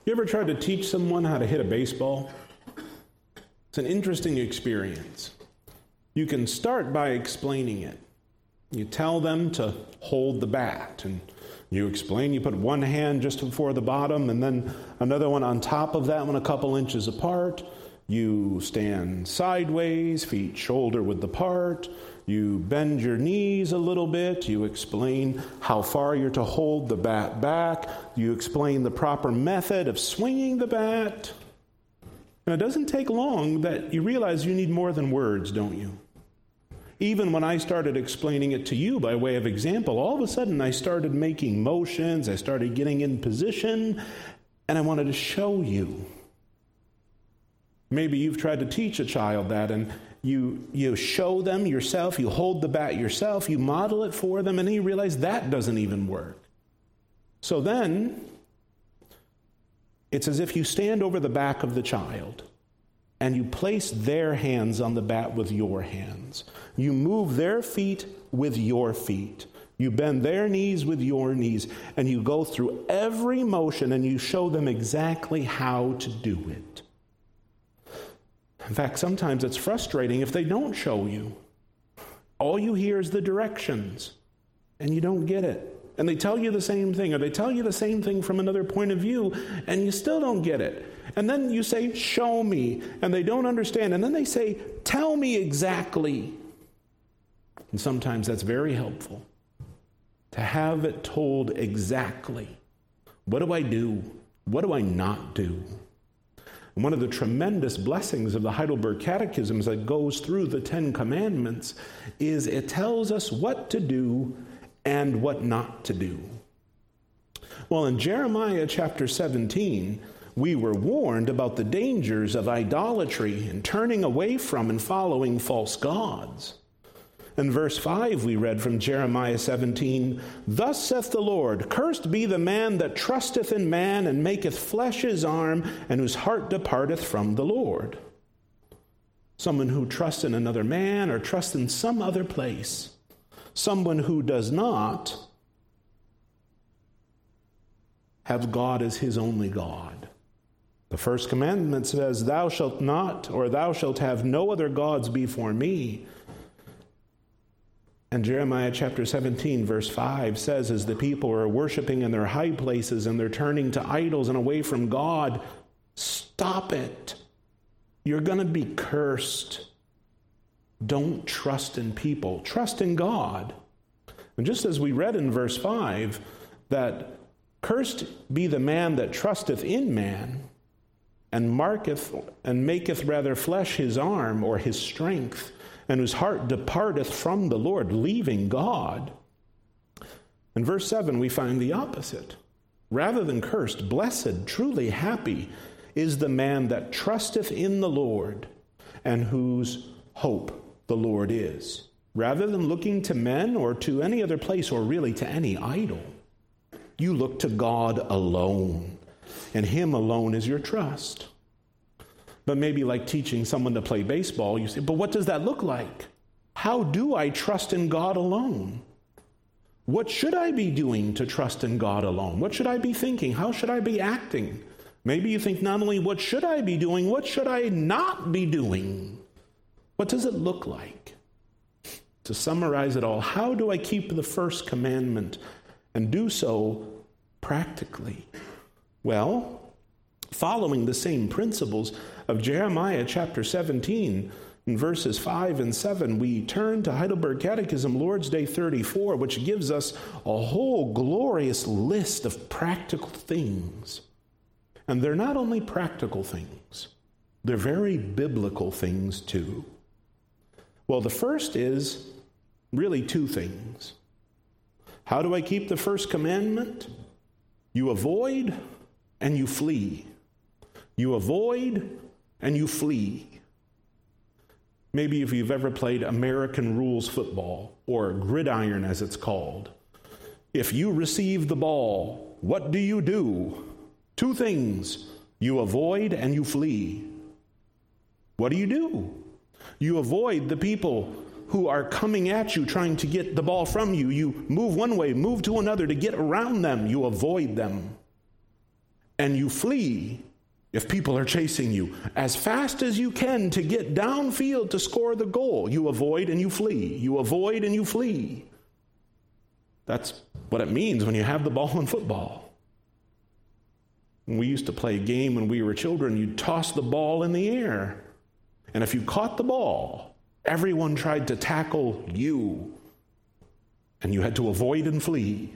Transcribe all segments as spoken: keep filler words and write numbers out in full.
You ever tried to teach someone how to hit a baseball? It's an interesting experience. You can start by explaining it. You tell them to hold the bat, and you explain, you put one hand just before the bottom and then another one on top of that one a couple inches apart. You stand sideways, feet shoulder width apart. You bend your knees a little bit. You explain how far you're to hold the bat back. You explain the proper method of swinging the bat. And it doesn't take long that you realize you need more than words, don't you? Even when I started explaining it to you by way of example, all of a sudden I started making motions, I started getting in position, and I wanted to show you. Maybe you've tried to teach a child that, and you you show them yourself, you hold the bat yourself, you model it for them, and then you realize that doesn't even work. So then, it's as if you stand over the back of the child, and you place their hands on the bat with your hands. You move their feet with your feet. You bend their knees with your knees. And you go through every motion and you show them exactly how to do it. In fact, sometimes it's frustrating if they don't show you. All you hear is the directions, and you don't get it. And they tell you the same thing, or they tell you the same thing from another point of view, and you still don't get it. And then you say, show me, and they don't understand. And then they say, tell me exactly. And sometimes that's very helpful, to have it told exactly. What do I do? What do I not do? And one of the tremendous blessings of the Heidelberg Catechism that goes through the Ten Commandments is it tells us what to do and what not to do. Well, in Jeremiah chapter seventeen, we were warned about the dangers of idolatry and turning away from and following false gods. In verse five, we read from Jeremiah seventeen, "Thus saith the Lord, cursed be the man that trusteth in man and maketh flesh his arm, and whose heart departeth from the Lord." Someone who trusts in another man or trusts in some other place. Someone who does not have God as his only God. The first commandment says, "Thou shalt not," or "Thou shalt have no other gods before me." And Jeremiah chapter seventeen, verse five says, as the people are worshiping in their high places and they're turning to idols and away from God, stop it. You're going to be cursed. Don't trust in people. Trust in God. And just as we read in verse five, that cursed be the man that trusteth in man, and marketh and maketh rather flesh his arm or his strength, and whose heart departeth from the Lord, leaving God. In verse seven, we find the opposite. Rather than cursed, blessed, truly happy is the man that trusteth in the Lord, and whose hope the Lord is. Rather than looking to men or to any other place, or really to any idol, you look to God alone, and him alone is your trust. But maybe like teaching someone to play baseball, you say, but what does that look like? How do I trust in God alone? What should I be doing to trust in God alone? What should I be thinking? How should I be acting? Maybe you think not only what should I be doing, what should I not be doing? What does it look like? To summarize it all, how do I keep the first commandment and do so practically? Well, following the same principles of Jeremiah chapter seventeen, in verses five and seven, we turn to Heidelberg Catechism, Lord's Day thirty-four, which gives us a whole glorious list of practical things. And they're not only practical things, they're very biblical things too. Well, the first is really two things. How do I keep the first commandment? You avoid and you flee. You avoid and you flee. Maybe if you've ever played American rules football, or gridiron as it's called. If you receive the ball, what do you do? Two things. You avoid and you flee. What do you do? You avoid the people who are coming at you trying to get the ball from you. You move one way, move to another to get around them. You avoid them. and you flee if people are chasing you as fast as you can to get downfield to score the goal. You avoid and you flee. You avoid and you flee. That's what it means when you have the ball in football. When we used to play a game when we were children, you'd toss the ball in the air. And if you caught the ball, everyone tried to tackle you. And you had to avoid and flee.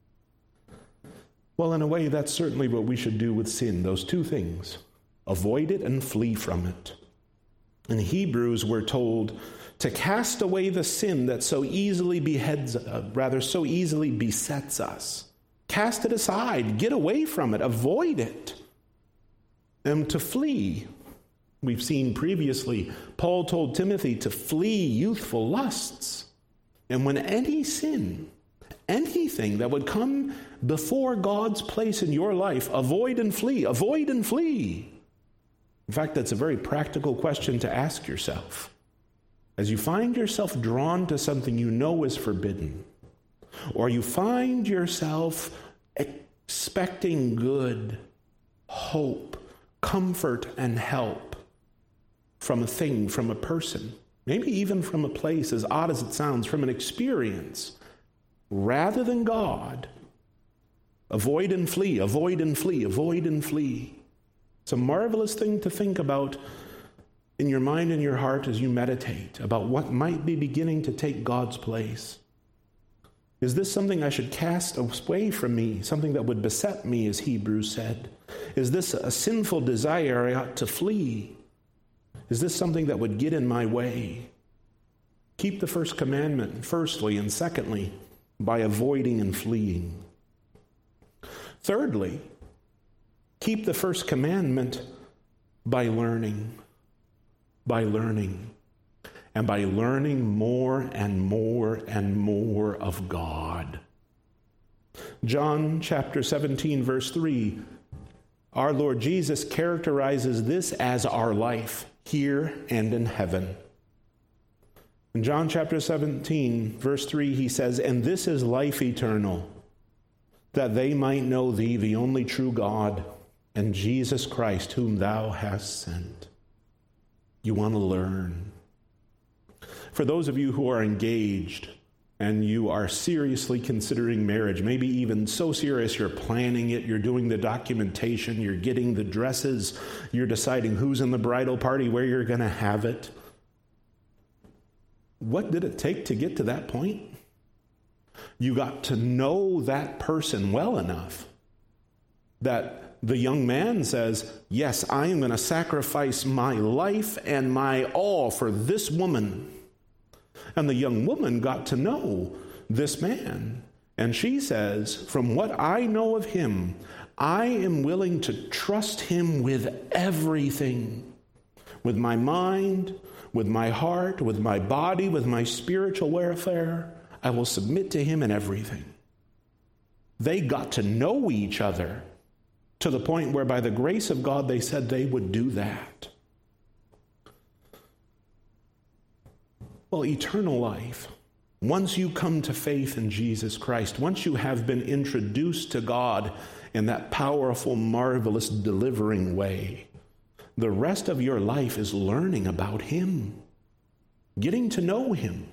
Well, in a way, that's certainly what we should do with sin, those two things. Avoid it and flee from it. In Hebrews, we're told to cast away the sin that so easily beheads, uh, rather so easily besets us. Cast it aside, get away from it, avoid it, and to flee. We've seen previously, Paul told Timothy to flee youthful lusts. And when any sin, anything that would come before God's place in your life, avoid and flee, avoid and flee. In fact, that's a very practical question to ask yourself. As you find yourself drawn to something you know is forbidden, or you find yourself expecting good, hope, comfort, and help from a thing, from a person, maybe even from a place, as odd as it sounds, from an experience, rather than God, avoid and flee, avoid and flee, avoid and flee. It's a marvelous thing to think about in your mind and your heart as you meditate about what might be beginning to take God's place. Is this something I should cast away from me, something that would beset me, as Hebrews said? Is this a sinful desire I ought to flee? Is this something that would get in my way? Keep the first commandment, firstly, and secondly, by avoiding and fleeing. Thirdly, keep the first commandment by learning, by learning, and by learning more and more and more of God. John chapter seventeen, verse three, our Lord Jesus characterizes this as our life here and in heaven. In John chapter seventeen, verse three, he says, "And this is life eternal, that they might know thee, the only true God, and Jesus Christ, whom thou hast sent." You want to learn. For those of you who are engaged and you are seriously considering marriage, maybe even so serious you're planning it, you're doing the documentation, you're getting the dresses, you're deciding who's in the bridal party, where you're going to have it. What did it take to get to that point? You got to know that person well enough that the young man says, yes, I am going to sacrifice my life and my all for this woman. And the young woman got to know this man. And she says, from what I know of him, I am willing to trust him with everything. With my mind, with my heart, with my body, with my spiritual welfare. I will submit to him in everything. They got to know each other to the point where by the grace of God they said they would do that. Well, eternal life, once you come to faith in Jesus Christ, once you have been introduced to God in that powerful, marvelous, delivering way, the rest of your life is learning about him, getting to know him.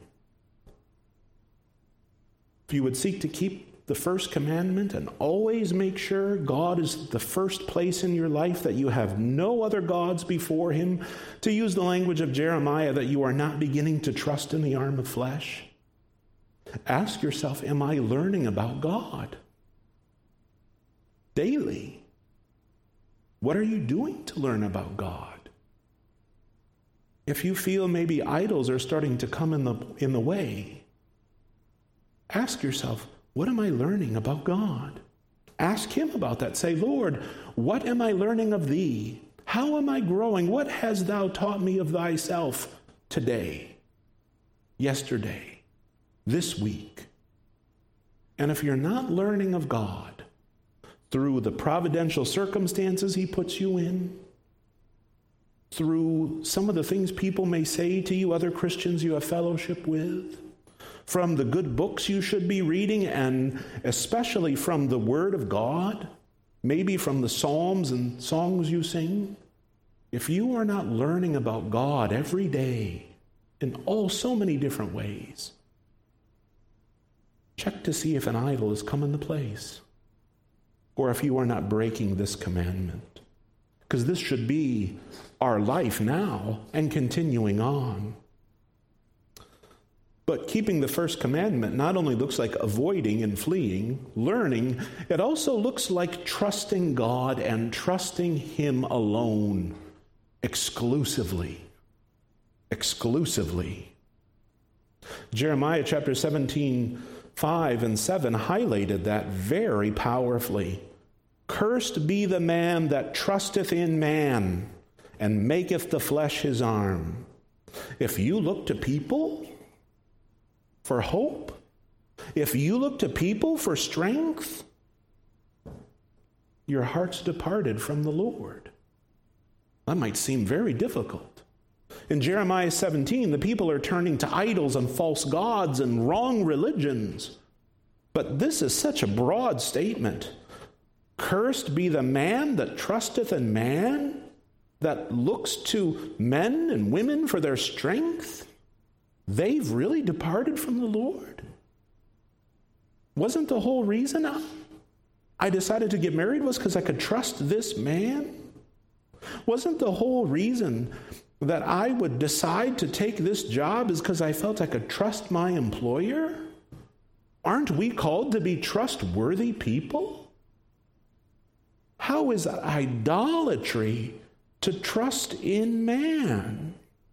If you would seek to keep the first commandment and always make sure God is the first place in your life, that you have no other gods before him, to use the language of Jeremiah, that you are not beginning to trust in the arm of flesh, ask yourself, am I learning about God daily? What are you doing to learn about God? If you feel maybe idols are starting to come in the in the way, ask yourself, what am I learning about God? Ask him about that. Say, Lord, what am I learning of thee? How am I growing? What hast thou taught me of thyself today, yesterday, this week? And if you're not learning of God through the providential circumstances he puts you in, through some of the things people may say to you, other Christians you have fellowship with, from the good books you should be reading, and especially from the Word of God, maybe from the psalms and songs you sing, if you are not learning about God every day in all so many different ways, check to see if an idol has come into place, or if you are not breaking this commandment. Because this should be our life now and continuing on. But keeping the first commandment not only looks like avoiding and fleeing, learning, it also looks like trusting God and trusting Him alone, exclusively. Exclusively. Jeremiah chapter seventeen, five and seven highlighted that very powerfully. Cursed be the man that trusteth in man, and maketh the flesh his arm. If you look to people for hope, if you look to people for strength, your heart's departed from the Lord. That might seem very difficult. In Jeremiah seventeen, the people are turning to idols and false gods and wrong religions. But this is such a broad statement. Cursed be the man that trusteth in man, that looks to men and women for their strength. They've really departed from the Lord. Wasn't the whole reason I decided to get married was because I could trust this man? Wasn't the whole reason that I would decide to take this job is because I felt I could trust my employer? Aren't we called to be trustworthy people? How is it idolatry to trust in man?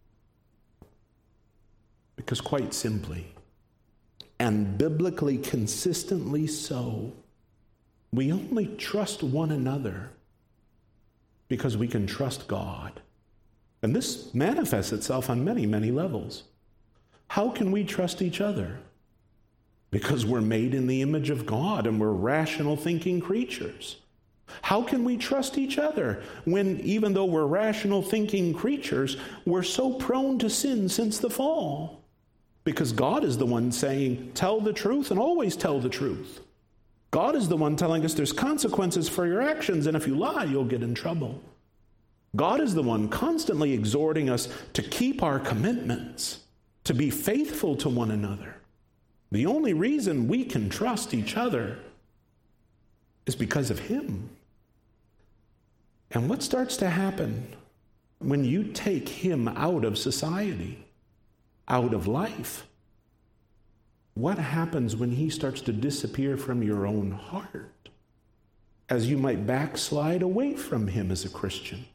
Because quite simply, and biblically consistently so, we only trust one another because we can trust God. And this manifests itself on many, many levels. How can we trust each other? Because we're made in the image of God and we're rational thinking creatures. How can we trust each other when, even though we're rational thinking creatures, we're so prone to sin since the fall? Because God is the one saying, tell the truth and always tell the truth. God is the one telling us there's consequences for your actions, and if you lie, you'll get in trouble. God is the one constantly exhorting us to keep our commitments, to be faithful to one another. The only reason we can trust each other is because of Him. And what starts to happen when you take Him out of society, out of life? What happens when He starts to disappear from your own heart as you might backslide away from Him as a Christian?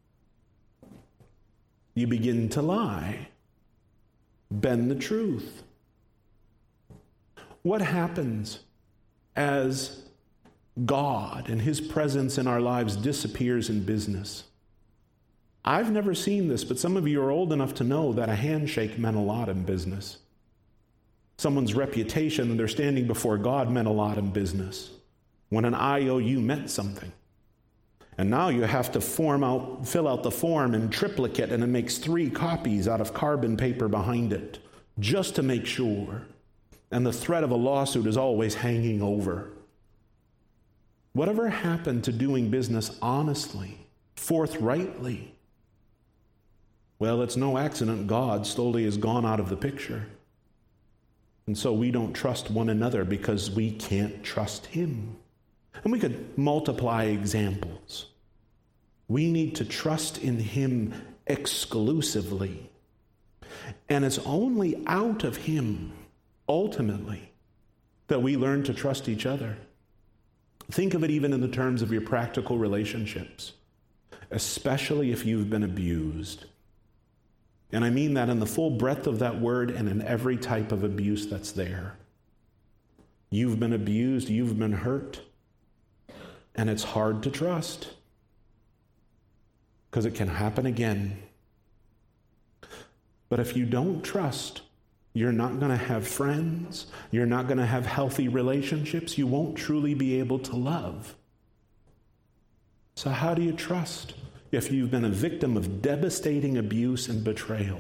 You begin to lie, bend the truth. What happens as God and His presence in our lives disappears in business? I've never seen this, but some of you are old enough to know that a handshake meant a lot in business. Someone's reputation and their standing before God meant a lot in business. When an I O U meant something. And now you have to form out, fill out the form in triplicate, and it makes three copies out of carbon paper behind it, just to make sure. And the threat of a lawsuit is always hanging over. Whatever happened to doing business honestly, forthrightly? Well, it's no accident God slowly has gone out of the picture. And so we don't trust one another because we can't trust Him. And we could multiply examples. We need to trust in Him exclusively. And it's only out of Him, ultimately, that we learn to trust each other. Think of it even in the terms of your practical relationships, especially if you've been abused. And I mean that in the full breadth of that word and in every type of abuse that's there. You've been abused, you've been hurt, and it's hard to trust because it can happen again. But if you don't trust, you're not going to have friends. You're not going to have healthy relationships. You won't truly be able to love. So how do you trust if you've been a victim of devastating abuse and betrayal?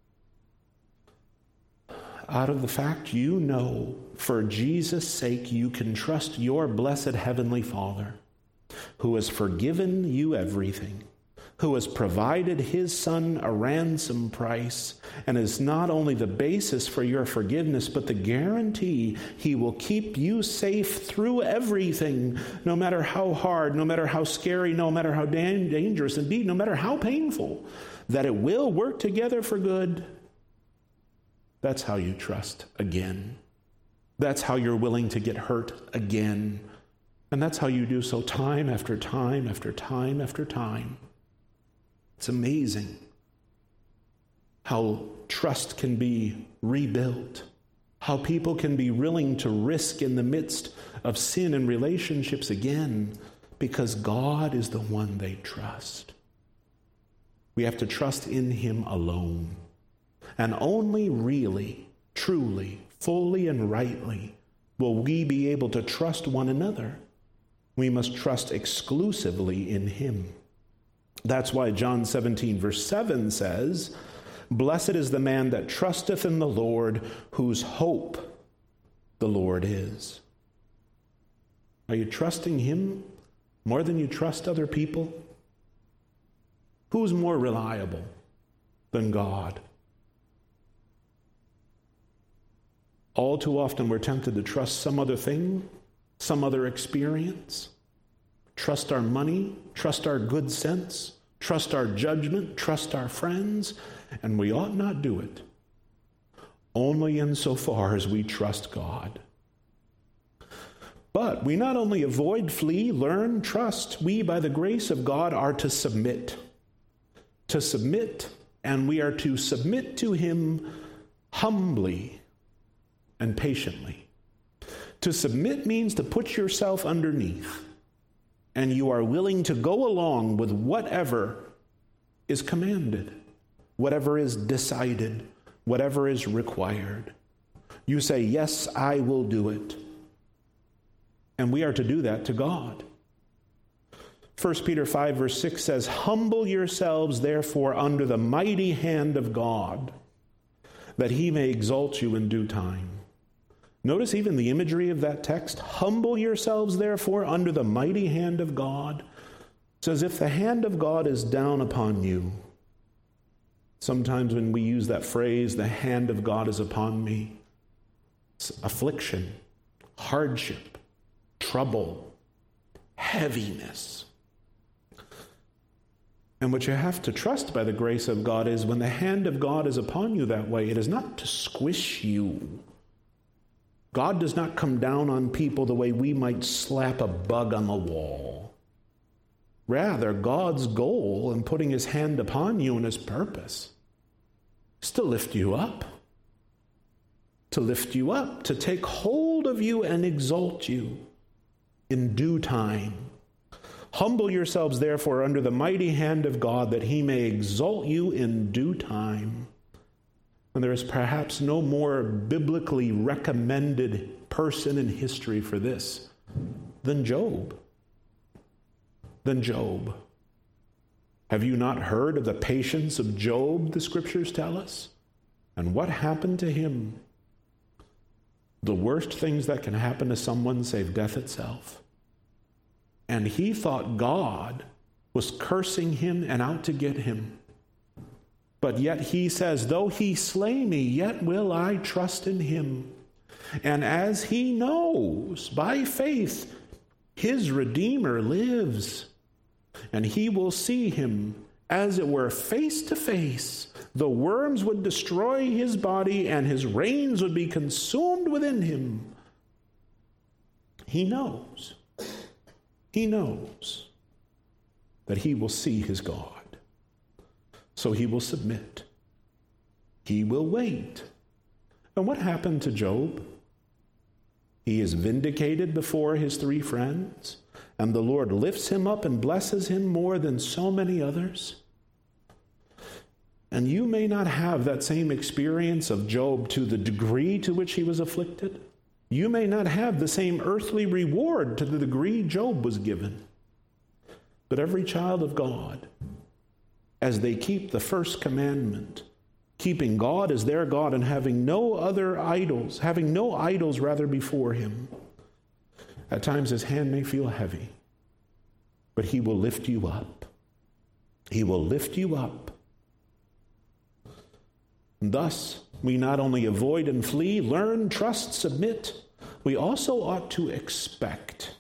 Out of the fact you know, for Jesus' sake, you can trust your blessed Heavenly Father. who has forgiven you everything, who has provided his Son a ransom price, and is not only the basis for your forgiveness, but the guarantee he will keep you safe through everything, no matter how hard, no matter how scary, no matter how dan- dangerous, indeed, no matter how painful, that it will work together for good. That's how you trust again. That's how you're willing to get hurt again. And that's how you do so time after time after time after time. It's amazing how trust can be rebuilt, how people can be willing to risk in the midst of sin and relationships again, because God is the one they trust. We have to trust in him alone. And only really, truly, fully, and rightly will we be able to trust one another. We must trust exclusively in him. That's why John seventeen, verse seven says, "Blessed is the man that trusteth in the Lord, whose hope the Lord is." Are you trusting him more than you trust other people? Who's more reliable than God? All too often we're tempted to trust some other thing, some other experience. Trust our money, trust our good sense, trust our judgment, trust our friends, and we ought not do it only insofar as we trust God. But we not only avoid, flee, learn, trust, we by the grace of God are to submit. To submit, and we are to submit to him humbly and patiently. To submit means to put yourself underneath, and you are willing to go along with whatever is commanded, whatever is decided, whatever is required. You say, yes, I will do it. And we are to do that to God. First Peter five, verse six says, "Humble yourselves, therefore, under the mighty hand of God, that he may exalt you in due time." Notice even the imagery of that text. Humble yourselves, therefore, under the mighty hand of God. It's as if the hand of God is down upon you. Sometimes when we use that phrase, the hand of God is upon me, it's affliction, hardship, trouble, heaviness. And what you have to trust by the grace of God is when the hand of God is upon you that way, it is not to squish you. God does not come down on people the way we might slap a bug on the wall. Rather, God's goal in putting his hand upon you and his purpose is to lift you up. To lift you up, to take hold of you and exalt you in due time. Humble yourselves, therefore, under the mighty hand of God, that he may exalt you in due time. And there is perhaps no more biblically recommended person in history for this than Job. Than Job. Have you not heard of the patience of Job, the scriptures tell us? And what happened to him? The worst things that can happen to someone save death itself. And he thought God was cursing him and out to get him. But yet he says, though he slay me, yet will I trust in him. And as he knows by faith, his Redeemer lives, and he will see him as it were face to face. The worms would destroy his body, and his reins would be consumed within him. He knows. He knows that he will see his God. So he will submit. He will wait. And what happened to Job? He is vindicated before his three friends, and the Lord lifts him up and blesses him more than so many others. And you may not have that same experience of Job to the degree to which he was afflicted. You may not have the same earthly reward to the degree Job was given. But every child of God, as they keep the first commandment, keeping God as their God and having no other idols, having no idols rather before him, at times his hand may feel heavy. but he will lift you up. He will lift you up. And thus, we not only avoid and flee, learn, trust, submit, we also ought to expect.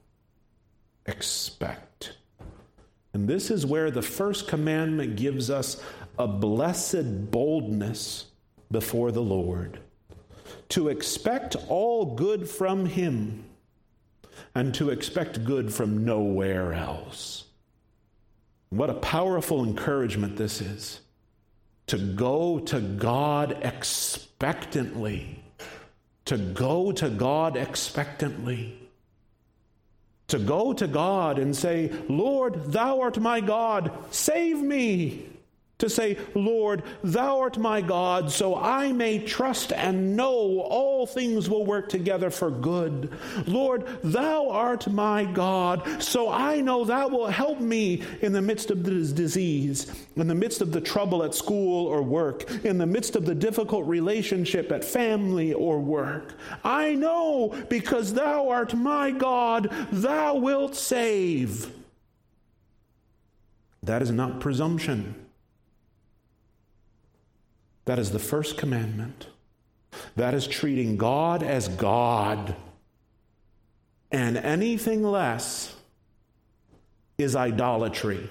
Expect. And this is where the first commandment gives us a blessed boldness before the Lord. To expect all good from him, and to expect good from nowhere else. What a powerful encouragement this is. To go to God expectantly. To go to God expectantly. To go to God and say, Lord, thou art my God, save me. To say, Lord, thou art my God, so I may trust and know all things will work together for good. Lord, thou art my God, so I know thou will help me in the midst of this disease, in the midst of the trouble at school or work, in the midst of the difficult relationship at family or work. I know because thou art my God, thou wilt save. That is not presumption. That is the first commandment. That is treating God as God. And anything less is idolatry.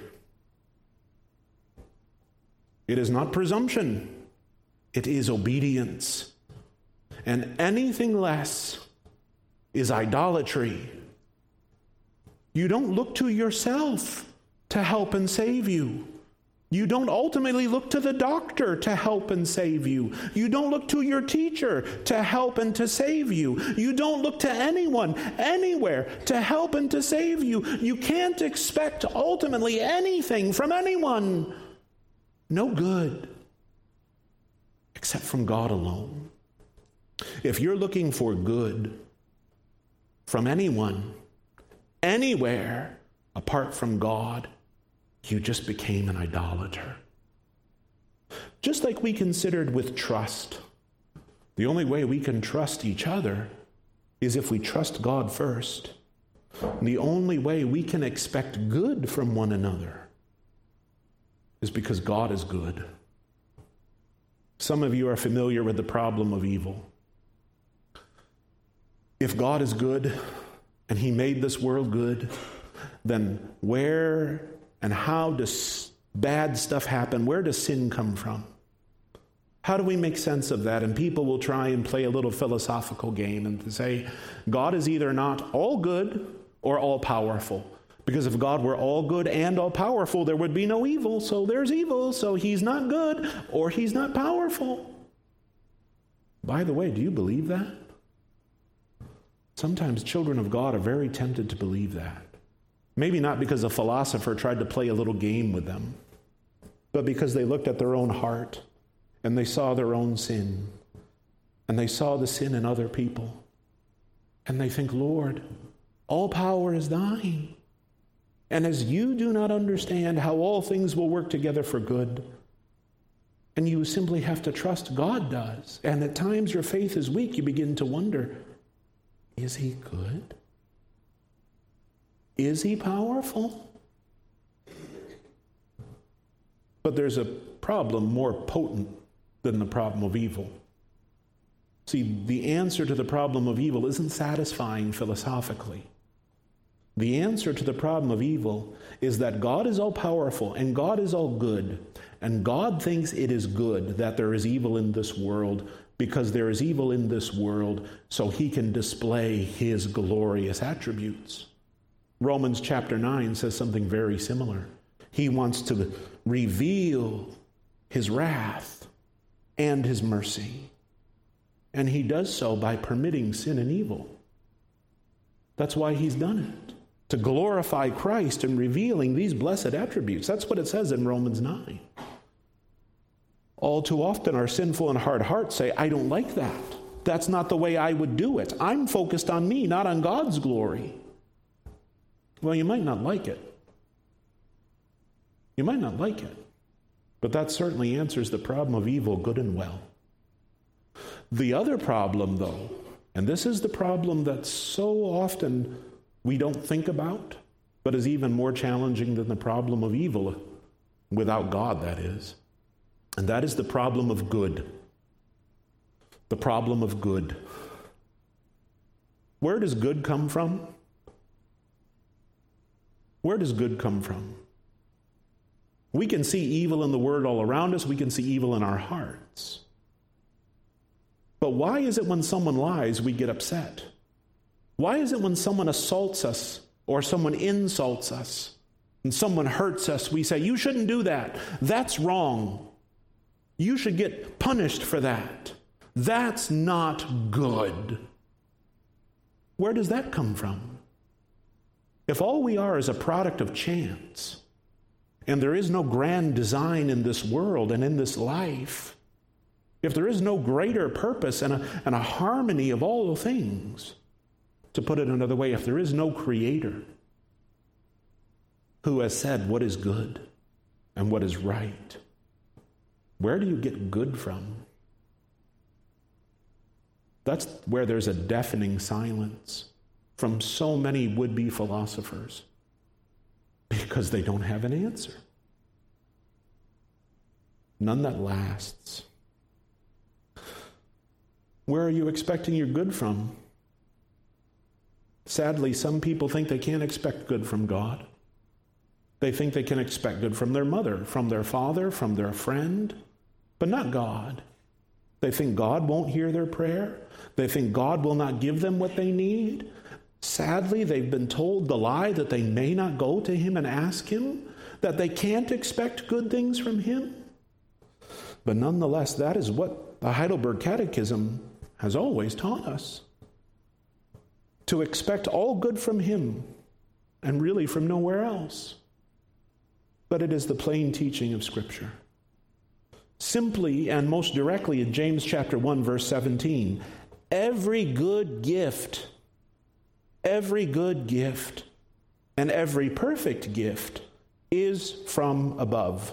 It is not presumption. It is obedience. And anything less is idolatry. You don't look to yourself to help and save you. You don't ultimately look to the doctor to help and save you. You don't look to your teacher to help and to save you. You don't look to anyone, anywhere, to help and to save you. You can't expect ultimately anything from anyone. No good, except from God alone. If you're looking for good from anyone, anywhere, apart from God, you just became an idolater. Just like we considered with trust. The only way we can trust each other is if we trust God first. And the only way we can expect good from one another is because God is good. Some of you are familiar with the problem of evil. If God is good and he made this world good, then where and how does bad stuff happen? Where does sin come from? How do we make sense of that? And people will try and play a little philosophical game and say, God is either not all good or all powerful. Because if God were all good and all powerful, there would be no evil. So there's evil, so he's not good or he's not powerful. By the way, do you believe that? Sometimes children of God are very tempted to believe that. Maybe not because a philosopher tried to play a little game with them, but because they looked at their own heart and they saw their own sin and they saw the sin in other people. And they think, Lord, all power is thine. And as you do not understand how all things will work together for good, and you simply have to trust God does, and at times your faith is weak, you begin to wonder, is he good? Is he powerful? But there's a problem more potent than the problem of evil. See, the answer to the problem of evil isn't satisfying philosophically. The answer to the problem of evil is that God is all powerful and God is all good, and God thinks it is good that there is evil in this world because there is evil in this world so he can display his glorious attributes. Romans chapter nine says something very similar. He wants to reveal his wrath and his mercy. And he does so by permitting sin and evil. That's why he's done it. To glorify Christ and revealing these blessed attributes. That's what it says in Romans nine. All too often our sinful and hard hearts say, I don't like that. That's not the way I would do it. I'm focused on me, not on God's glory. Well, you might not like it. You might not like it. But that certainly answers the problem of evil good and well. The other problem, though, and this is the problem that so often we don't think about, but is even more challenging than the problem of evil, without God, that is. And that is the problem of good. The problem of good. Where does good come from? Where does good come from? We can see evil in the world all around us. We can see evil in our hearts. But why is it when someone lies, we get upset? Why is it when someone assaults us or someone insults us and someone hurts us, we say, you shouldn't do that. That's wrong. You should get punished for that. That's not good. Where does that come from? If all we are is a product of chance, and there is no grand design in this world and in this life, if there is no greater purpose and a, and a harmony of all things, to put it another way, if there is no creator who has said what is good and what is right, where do you get good from? That's where there's a deafening silence from so many would-be philosophers, because they don't have an answer. None that lasts. Where are you expecting your good from? Sadly, some people think they can't expect good from God. They think they can expect good from their mother, from their father, from their friend, but not God. They think God won't hear their prayer. They think God will not give them what they need. Sadly, they've been told the lie that they may not go to Him and ask Him, that they can't expect good things from Him. But nonetheless, that is what the Heidelberg Catechism has always taught us. To expect all good from Him, and really from nowhere else. But it is the plain teaching of Scripture. Simply and most directly in James chapter one, verse seventeen, every good gift, every good gift, and every perfect gift is from above.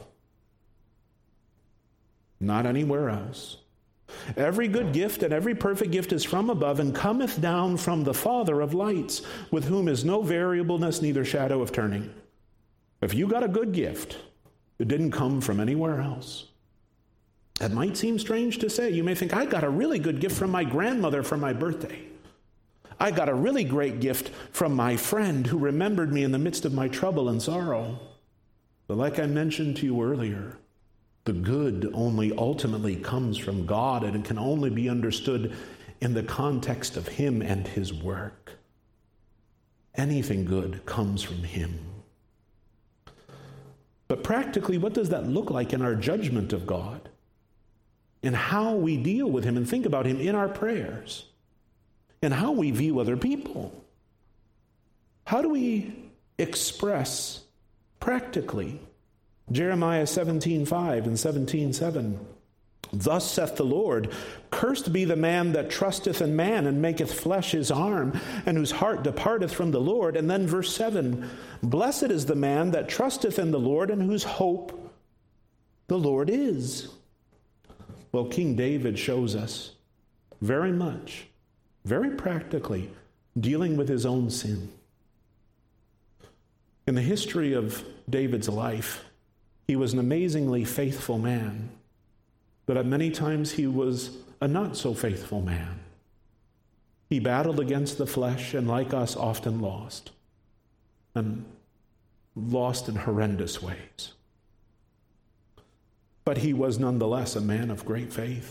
Not anywhere else. Every good gift and every perfect gift is from above and cometh down from the Father of lights, with whom is no variableness, neither shadow of turning. If you got a good gift, it didn't come from anywhere else. That might seem strange to say. You may think, I got a really good gift from my grandmother for my birthday. I got a really great gift from my friend who remembered me in the midst of my trouble and sorrow. But like I mentioned to you earlier, the good only ultimately comes from God, and it can only be understood in the context of Him and His work. Anything good comes from Him. But practically, what does that look like in our judgment of God? In how we deal with Him and think about Him in our prayers? In how we view other people? How do we express practically Jeremiah seventeen five and seventeen seven? Thus saith the Lord, cursed be the man that trusteth in man and maketh flesh his arm, and whose heart departeth from the Lord. And then verse seven, blessed is the man that trusteth in the Lord and whose hope the Lord is. Well, King David shows us very much, very practically, dealing with his own sin. In the history of David's life, he was an amazingly faithful man, but at many times he was a not so faithful man. He battled against the flesh, and like us, often lost, and lost in horrendous ways. But he was nonetheless a man of great faith.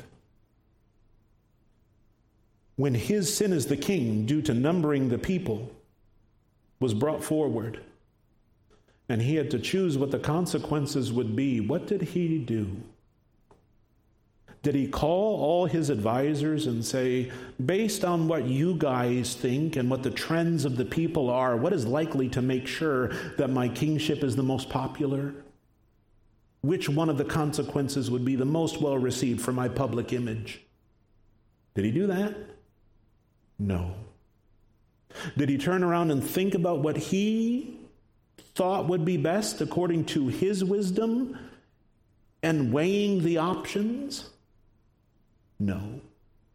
When his sin as the king, due to numbering the people, was brought forward, and he had to choose what the consequences would be, what did he do? Did he call all his advisors and say, based on what you guys think and what the trends of the people are, what is likely to make sure that my kingship is the most popular? Which one of the consequences would be the most well received for my public image? Did he do that? No. Did he turn around and think about what he thought would be best according to his wisdom and weighing the options? No.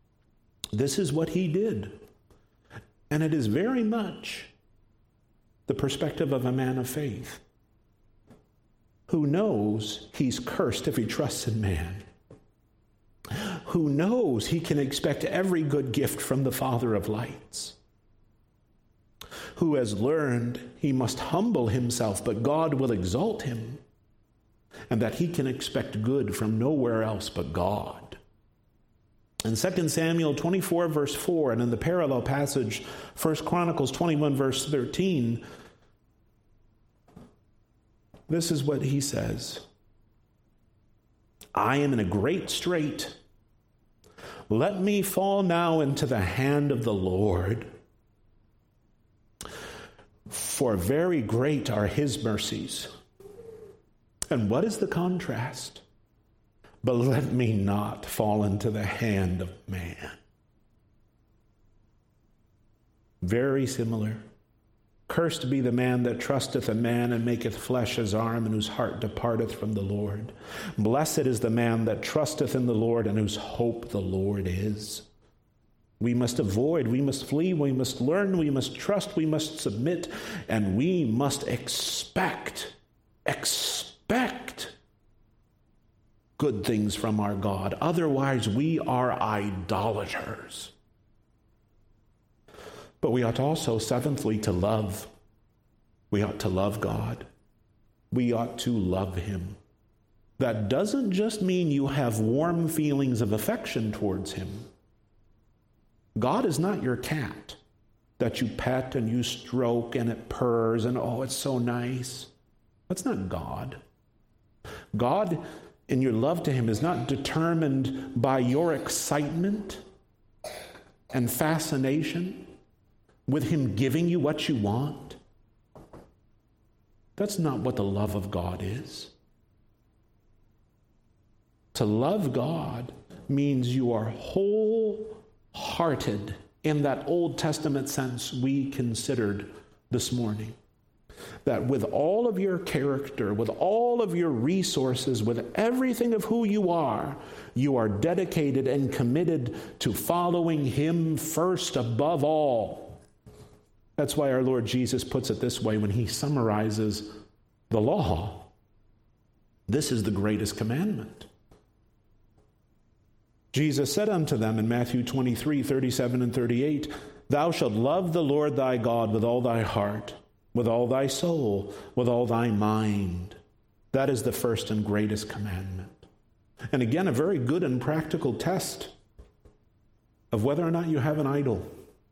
This is what he did. And it is very much the perspective of a man of faith who knows he's cursed if he trusts in man, who knows he can expect every good gift from the Father of lights, who has learned he must humble himself, but God will exalt him, and that he can expect good from nowhere else but God. In Second Samuel twenty-four, verse four, and in the parallel passage, First Chronicles twenty-one, verse thirteen, this is what he says: I am in a great strait. Let me fall now into the hand of the Lord. For very great are his mercies. And what is the contrast? But let me not fall into the hand of man. Very similar. Cursed be the man that trusteth in man and maketh flesh his arm, and whose heart departeth from the Lord. Blessed is the man that trusteth in the Lord, and whose hope the Lord is. We must avoid, we must flee, we must learn, we must trust, we must submit, and we must expect, expect good things from our God. Otherwise, we are idolaters. But we ought also, seventhly, to love. We ought to love God. We ought to love him. That doesn't just mean you have warm feelings of affection towards him. God is not your cat that you pet and you stroke and it purrs and, oh, it's so nice. That's not God. God, in your love to him, is not determined by your excitement and fascination with him giving you what you want. That's not what the love of God is. To love God means you are wholehearted in that Old Testament sense we considered this morning. That with all of your character, with all of your resources, with everything of who you are, you are dedicated and committed to following him first above all. That's why our Lord Jesus puts it this way when he summarizes the law. This is the greatest commandment. Jesus said unto them in Matthew twenty-three, thirty-seven and thirty-eight, Thou shalt love the Lord thy God with all thy heart, with all thy soul, with all thy mind. That is the first and greatest commandment. And again, a very good and practical test of whether or not you have an idol.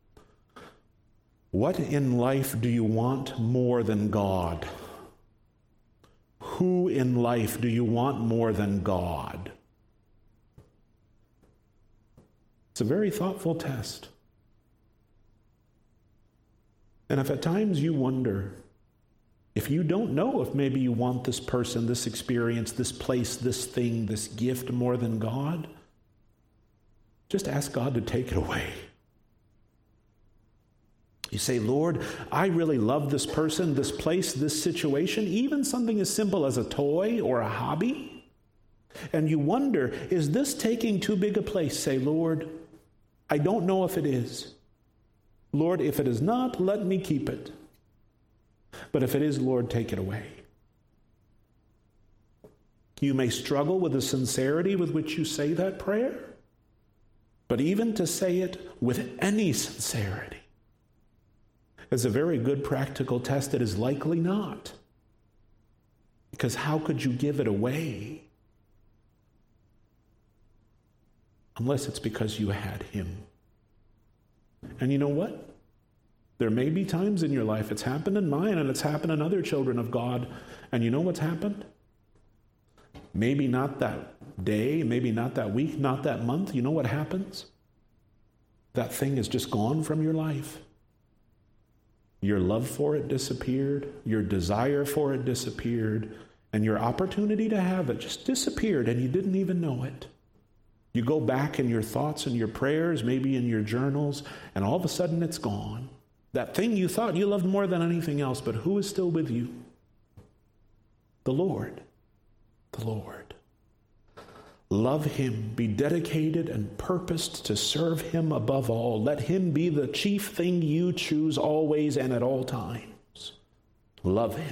What in life do you want more than God? Who in life do you want more than God? It's a very thoughtful test. And if at times you wonder, if you don't know if maybe you want this person, this experience, this place, this thing, this gift more than God, just ask God to take it away. You say, Lord, I really love this person, this place, this situation, even something as simple as a toy or a hobby. And you wonder, is this taking too big a place? Say, Lord, I don't know if it is. Lord, if it is not, let me keep it. But if it is, Lord, take it away. You may struggle with the sincerity with which you say that prayer, but even to say it with any sincerity is a very good practical test. It is likely not. Because how could you give it away unless it's because you had him? And you know what? There may be times in your life, it's happened in mine and it's happened in other children of God, and you know what's happened? Maybe not that day, maybe not that week, not that month. You know what happens? That thing is just gone from your life. Your love for it disappeared, your desire for it disappeared, and your opportunity to have it just disappeared, and you didn't even know it. You go back in your thoughts and your prayers, maybe in your journals, and all of a sudden it's gone. That thing you thought you loved more than anything else, but who is still with you? The Lord. The Lord. Love him, be dedicated and purposed to serve him above all. Let him be the chief thing you choose always and at all times. Love him.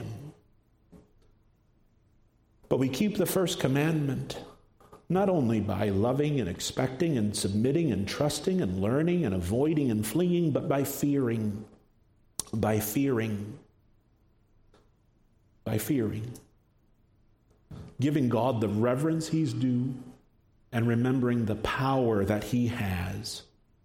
But we keep the first commandment not only by loving and expecting and submitting and trusting and learning and avoiding and fleeing, but by fearing. By fearing. By fearing. Giving God the reverence he's due and remembering the power that he has.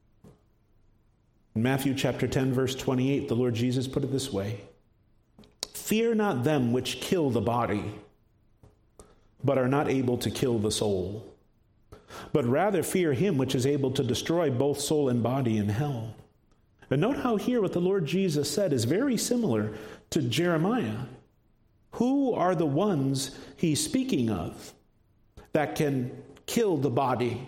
In Matthew chapter ten, verse twenty-eight, the Lord Jesus put it this way: "Fear not them which kill the body, but are not able to kill the soul. But rather fear him which is able to destroy both soul and body in hell." And note how here what the Lord Jesus said is very similar to Jeremiah. Who are the ones he's speaking of that can kill the body?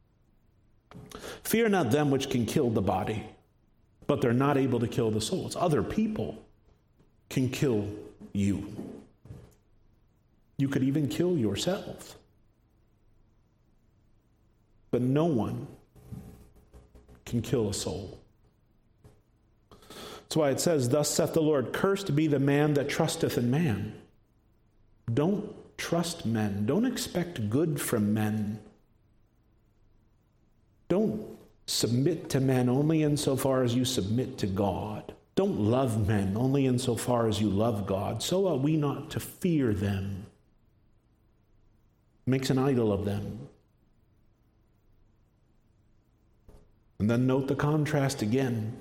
Fear not them which can kill the body, but they're not able to kill the soul. It's other people can kill you. You could even kill yourself. But no one can kill a soul. That's why it says, "Thus saith the Lord, cursed be the man that trusteth in man." Don't trust men. Don't expect good from men. Don't submit to men only insofar as you submit to God. Don't love men only insofar as you love God. So are we not to fear them. Makes an idol of them. And then note the contrast again.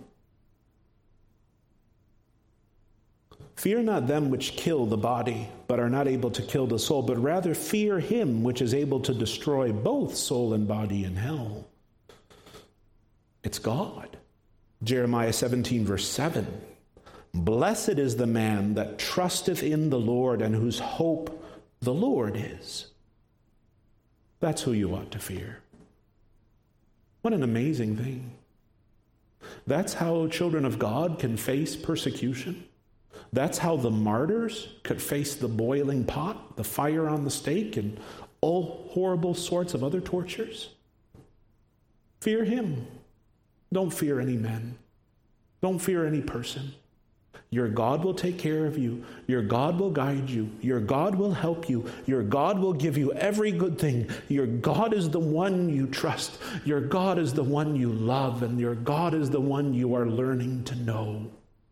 Fear not them which kill the body, but are not able to kill the soul, but rather fear him which is able to destroy both soul and body in hell. It's God. Jeremiah seventeen, verse seven. "Blessed is the man that trusteth in the Lord, and whose hope the Lord is." That's who you ought to fear. What an amazing thing. That's how children of God can face persecution. That's how the martyrs could face the boiling pot, the fire on the stake, and all horrible sorts of other tortures. Fear him. Don't fear any men. Don't fear any person. Your God will take care of you. Your God will guide you. Your God will help you. Your God will give you every good thing. Your God is the one you trust. Your God is the one you love. And your God is the one you are learning to know.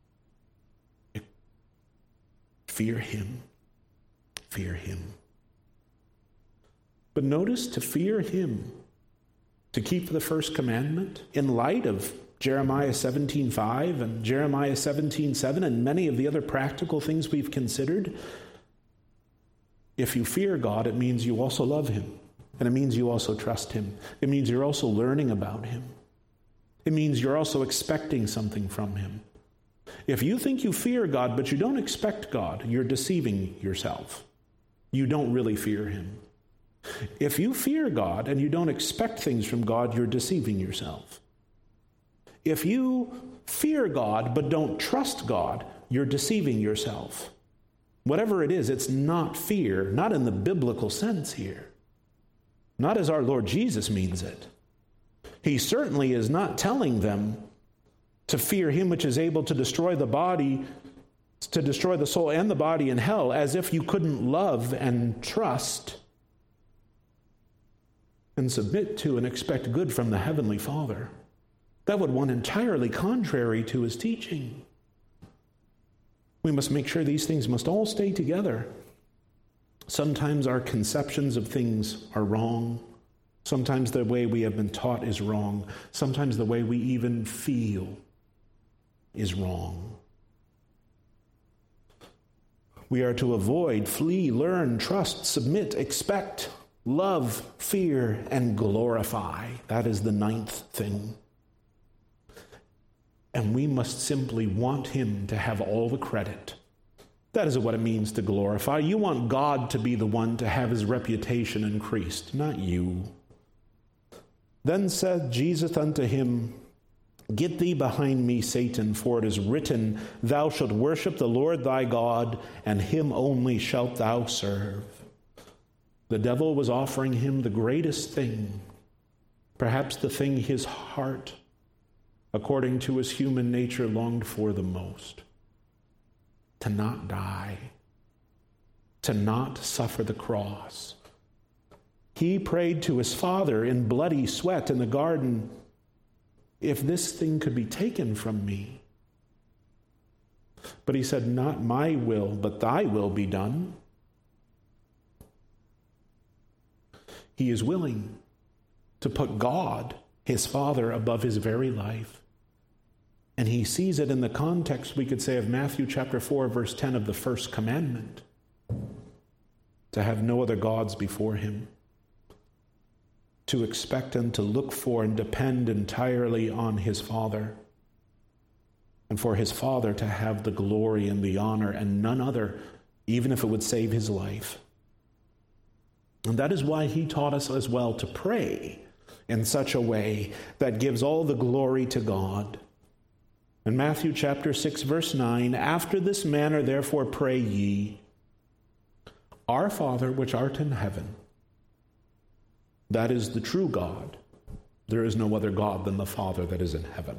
Fear him. Fear him. But notice, to fear him, to keep the first commandment, in light of Jeremiah seventeen five and Jeremiah seventeen seven and many of the other practical things we've considered, if you fear God, it means you also love him. And it means you also trust him. It means you're also learning about him. It means you're also expecting something from him. If you think you fear God, but you don't expect God, you're deceiving yourself. You don't really fear him. If you fear God and you don't expect things from God, you're deceiving yourself. If you fear God but don't trust God, you're deceiving yourself. Whatever it is, it's not fear, not in the biblical sense here. Not as our Lord Jesus means it. He certainly is not telling them to fear him which is able to destroy the body, to destroy the soul and the body in hell, as if you couldn't love and trust and submit to and expect good from the Heavenly Father. That would run entirely contrary to his teaching. We must make sure these things must all stay together. Sometimes our conceptions of things are wrong. Sometimes the way we have been taught is wrong. Sometimes the way we even feel is wrong. We are to avoid, flee, learn, trust, submit, expect, love, fear, and glorify. That is the ninth thing. And we must simply want him to have all the credit. That is what it means to glorify. You want God to be the one to have his reputation increased, not you. Then said Jesus unto him, Get thee behind me, Satan, for it is written, Thou shalt worship the Lord thy God, and him only shalt thou serve. The devil was offering him the greatest thing, perhaps the thing his heart, according to his human nature, longed for the most. to not die, to not suffer the cross. He prayed to his Father in bloody sweat in the garden, if this thing could be taken from me. But he said, not my will, but thy will be done. He is willing to put God, his Father, above his very life. And he sees it in the context, we could say, of Matthew chapter four, verse ten of the first commandment, to have no other gods before him, to expect and to look for and depend entirely on his Father, and for his Father to have the glory and the honor and none other, even if it would save his life. And that is why he taught us as well to pray in such a way that gives all the glory to God. In Matthew chapter six, verse nine, after this manner therefore pray ye, Our Father which art in heaven. That is the true God. There is no other God than the Father that is in heaven.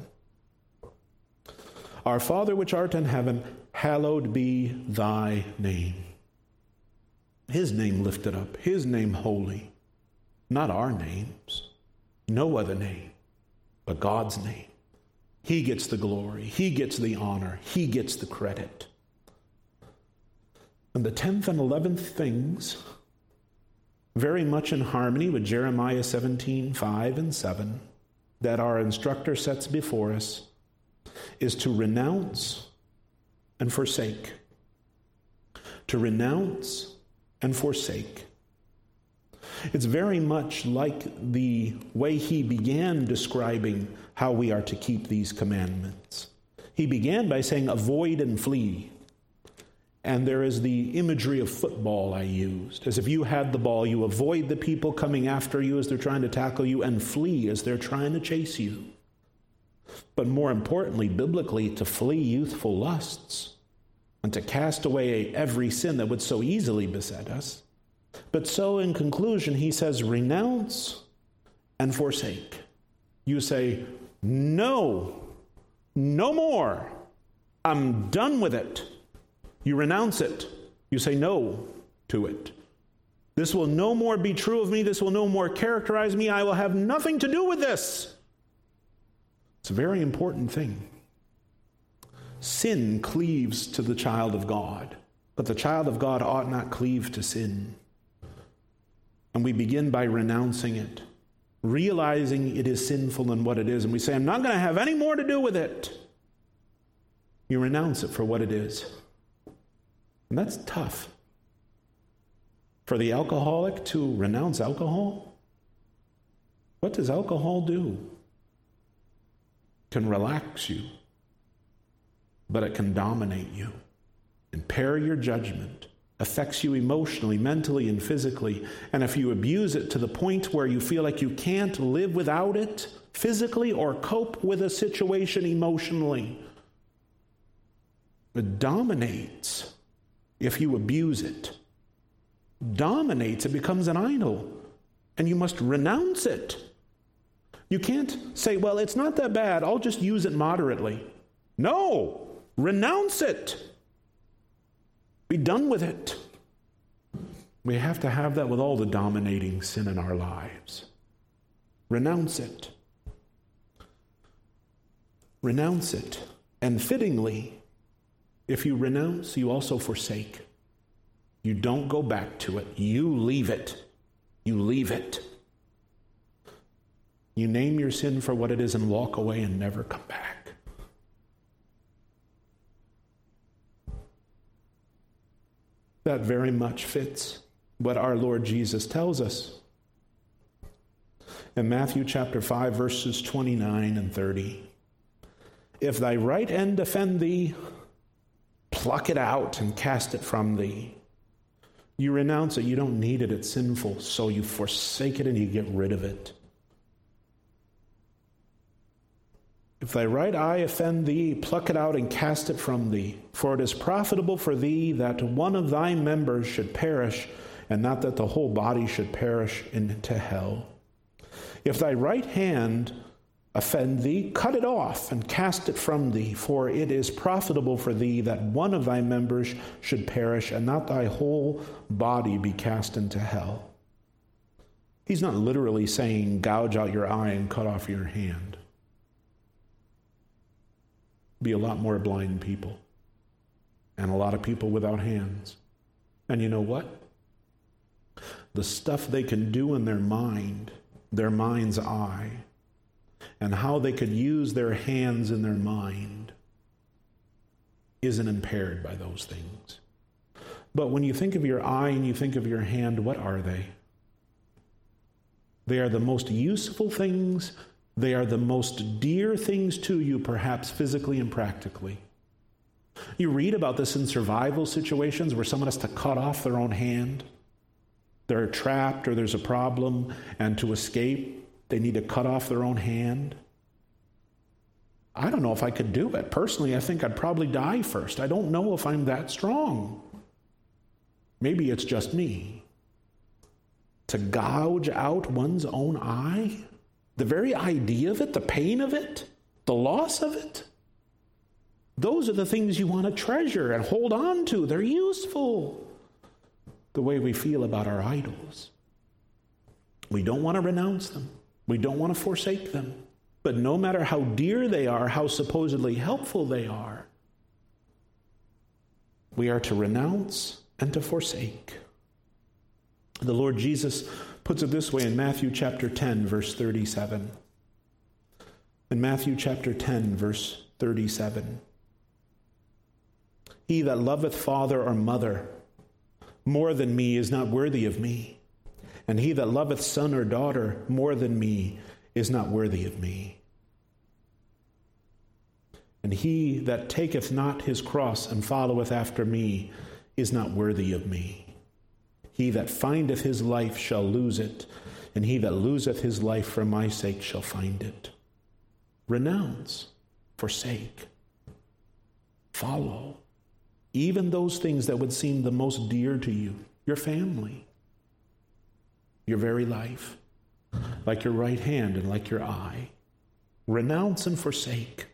Our Father which art in heaven, hallowed be thy name. His name lifted up, his name holy, not our names, no other name, but God's name. He gets the glory, he gets the honor, he gets the credit. And the tenth and eleventh things, very much in harmony with Jeremiah seventeen, five and seven, that our instructor sets before us, is to renounce and forsake. To renounce and forsake. It's very much like the way he began describing how we are to keep these commandments. He began by saying, avoid and flee. And there is the imagery of football I used. As if you had the ball, you avoid the people coming after you as they're trying to tackle you, and flee as they're trying to chase you. But more importantly, biblically, to flee youthful lusts and to cast away every sin that would so easily beset us. But so in conclusion, he says, renounce and forsake. You say, no, no more. I'm done with it. You renounce it. You say no to it. This will no more be true of me. This will no more characterize me. I will have nothing to do with this. It's a very important thing. Sin cleaves to the child of God, but the child of God ought not cleave to sin. And we begin by renouncing it, realizing it is sinful and what it is, and we say, I'm not going to have any more to do with it. You renounce it for what it is. And that's tough. For the alcoholic to renounce alcohol, what does alcohol do? It can relax you, but it can dominate you, impair your judgment, affects you emotionally, mentally, and physically. And if you abuse it to the point where you feel like you can't live without it physically or cope with a situation emotionally, it dominates. If you abuse it, dominates, it becomes an idol, and you must renounce it. You can't say, well, it's not that bad, I'll just use it moderately. No, renounce it. Be done with it. We have to have that with all the dominating sin in our lives. Renounce it. Renounce it. And fittingly, if you renounce, you also forsake. You don't go back to it. You leave it. You leave it. You name your sin for what it is and walk away and never come back. That very much fits what our Lord Jesus tells us. In Matthew chapter five, verses twenty-nine and thirty. If thy right hand offend thee, pluck it out and cast it from thee. You renounce it. You don't need it. It's sinful. So you forsake it and you get rid of it. If thy right eye offend thee, pluck it out and cast it from thee. For it is profitable for thee that one of thy members should perish, and not that the whole body should perish into hell. If thy right hand offend thee, cut it off and cast it from thee, for it is profitable for thee that one of thy members should perish, and not thy whole body be cast into hell. He's not literally saying gouge out your eye and cut off your hand. Be a lot more blind people and a lot of people without hands. And you know what? The stuff they can do in their mind, their mind's eye, and how they could use their hands in their mind isn't impaired by those things. But when you think of your eye and you think of your hand, what are they? They are the most useful things. They are the most dear things to you, perhaps physically and practically. You read about this in survival situations where someone has to cut off their own hand. They're trapped or there's a problem, and to escape, they need to cut off their own hand. I don't know if I could do it. Personally, I think I'd probably die first. I don't know if I'm that strong. Maybe it's just me. To gouge out one's own eye, the very idea of it, the pain of it, the loss of it, those are the things you want to treasure and hold on to. They're useful. The way we feel about our idols. We don't want to renounce them. We don't want to forsake them. But no matter how dear they are, how supposedly helpful they are, we are to renounce and to forsake. The Lord Jesus puts it this way in Matthew chapter ten, verse thirty-seven. In Matthew chapter ten, verse thirty-seven. He that loveth father or mother more than me is not worthy of me. And he that loveth son or daughter more than me is not worthy of me. And he that taketh not his cross and followeth after me is not worthy of me. He that findeth his life shall lose it, and he that loseth his life for my sake shall find it. Renounce, forsake, follow. Even those things that would seem the most dear to you, your family, your very life, like your right hand and like your eye. Renounce and forsake.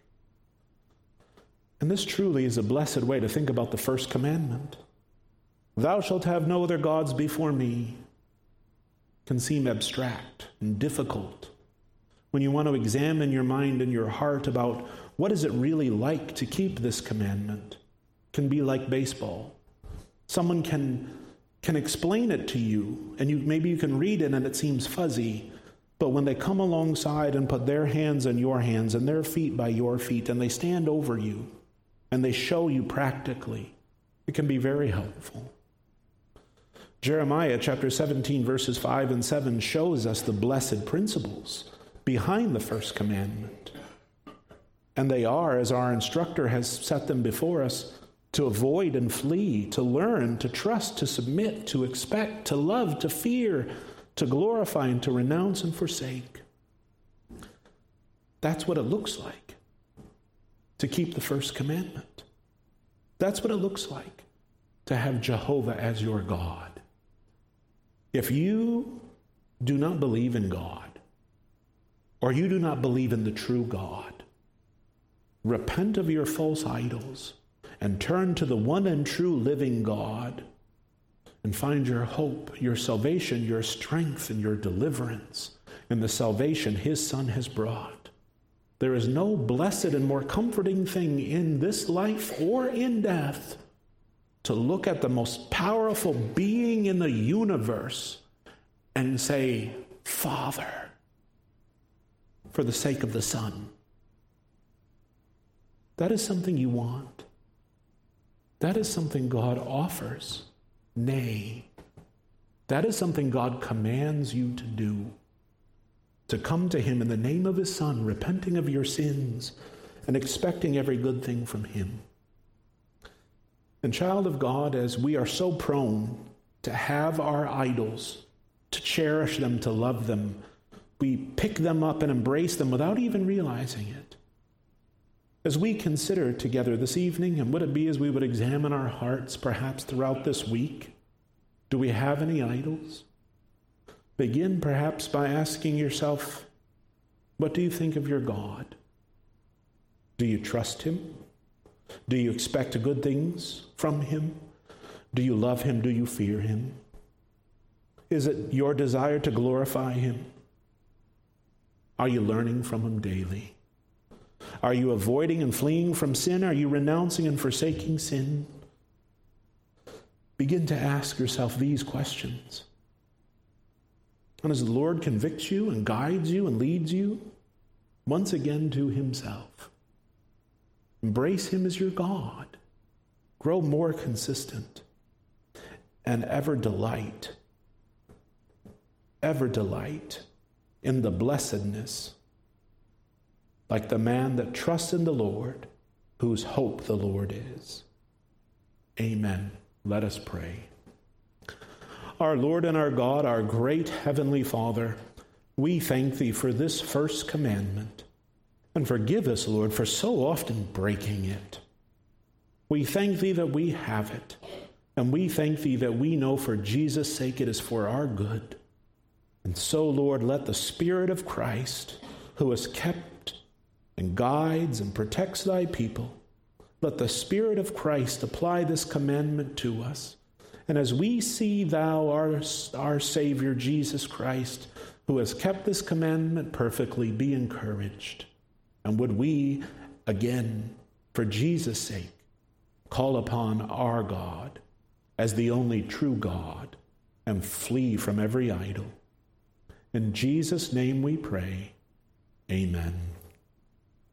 And this truly is a blessed way to think about the first commandment. Thou shalt have no other gods before me. Can seem abstract and difficult when you want to examine your mind and your heart about what is it really like to keep this commandment. Can be like baseball. Someone can can explain it to you, and you maybe you can read it and it seems fuzzy, but when they come alongside and put their hands in your hands and their feet by your feet, and they stand over you and they show you practically, it can be very helpful. Jeremiah chapter seventeen, verses five and seven shows us the blessed principles behind the first commandment. And they are, as our instructor has set them before us, to avoid and flee, to learn, to trust, to submit, to expect, to love, to fear, to glorify, and to renounce and forsake. That's what it looks like to keep the first commandment. That's what it looks like to have Jehovah as your God. If you do not believe in God, or you do not believe in the true God, repent of your false idols and turn to the one and true living God and find your hope, your salvation, your strength, and your deliverance in the salvation his Son has brought. There is no blessed and more comforting thing in this life or in death to look at the most powerful being in the universe and say, Father, for the sake of the Son. That is something you want. That is something God offers. Nay, that is something God commands you to do. To come to him in the name of his Son, repenting of your sins and expecting every good thing from him. And child of God, as we are so prone to have our idols, to cherish them, to love them, we pick them up and embrace them without even realizing it. As we consider together this evening, and would it be as we would examine our hearts perhaps throughout this week, do we have any idols? Begin perhaps by asking yourself, What do you think of your God? Do you trust him? Do you expect good things from him? Do you love him? Do you fear him? Is it your desire to glorify him? Are you learning from him daily? Are you avoiding and fleeing from sin? Are you renouncing and forsaking sin? Begin to ask yourself these questions. And as the Lord convicts you and guides you and leads you once again to himself, embrace him as your God. Grow more consistent and ever delight, ever delight in the blessedness, like the man that trusts in the Lord, whose hope the Lord is. Amen. Let us pray. Our Lord and our God, our great Heavenly Father, we thank thee for this first commandment, and forgive us, Lord, for so often breaking it. We thank thee that we have it, and we thank thee that we know for Jesus' sake it is for our good. And so, Lord, let the Spirit of Christ, who has kept and guides and protects thy people, let the Spirit of Christ apply this commandment to us. And as we see thou, our, our Savior, Jesus Christ, who has kept this commandment perfectly, be encouraged. And would we, again, for Jesus' sake, call upon our God as the only true God and flee from every idol. In Jesus' name we pray. Amen.